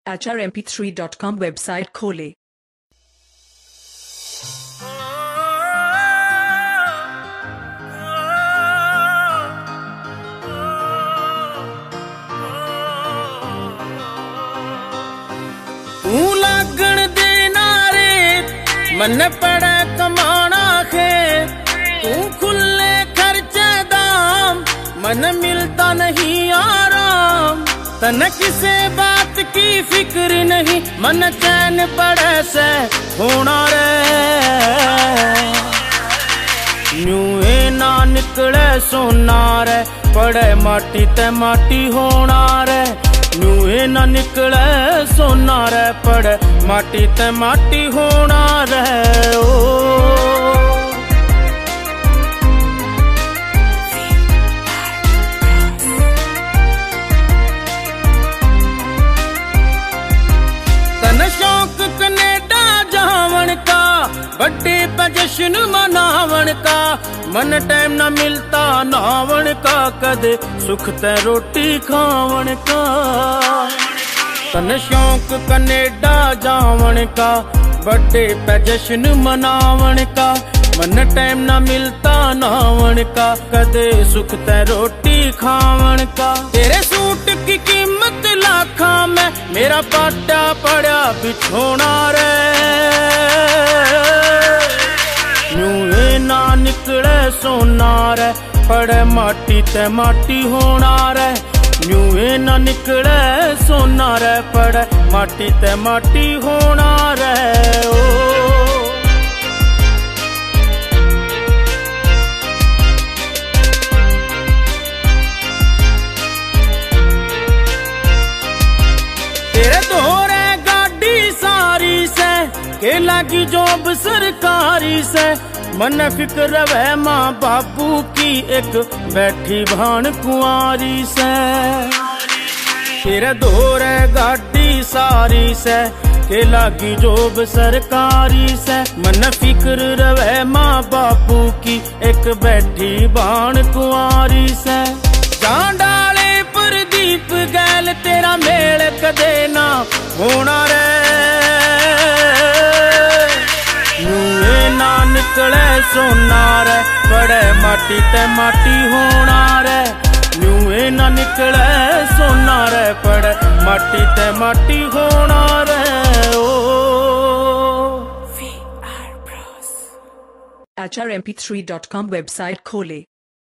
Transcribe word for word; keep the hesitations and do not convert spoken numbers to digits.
H R M P three dot com website खोलें। तू लागण दे नारे मन पड़े कमाना खे, तू खुले खर्चे दाम मन मिलता नहीं आराम। तन किसे बात की फिक्र नहीं मन चैन पड़े से होना रे। न्यूए ना निकले सोना रे पड़े माटी ते माटी होना रे। न्यूए ना निकले सोना रे पड़े माटी ते माटी होना रे। ओ तन शौक कनेडा जावन का बड्डे पे जश्न मनावन का, मन टाइम ना मिलता नावन का कदे सुख ते रोटी खावन का। तन शौक कनेडा जावन का बड्डे पे जश्न मनावन का, मन टाइम ना मिलता नावन का कदे सुख ते रोटी खावन का। तेरे सूट की कीमत लाखा में मेरा पाटा पड़ा बिछोना रे। न्यूए ना निकले सोना रे पड़े माटी ते माटी होना रे। न्यूए ना निकले सोना रे पड़े माटी ते माटी होना रे। ओ तेरे दोहरे गाड़ी सारी से के लगी जॉब सरकारी से, मन फिक्र रवे माँ बाबू की एक बैठी भान कुंवारी से। तेरे दोहरे गाड़ी सारी से के लगी जॉब सरकारी से, मन फिक्र रवे माँ बाबू की एक बैठी भान कुंवारी से। जान डाले प्रदीप गैल तेरा मेल कदे ना होना रे। न्यूए ना निकले सोना रे पड़े माटी ते माटी होना रे। न्यूए ना निकले सोना रे पड़े माटी ते माटी होना रे। ओ H R M P three dot com website खोलें।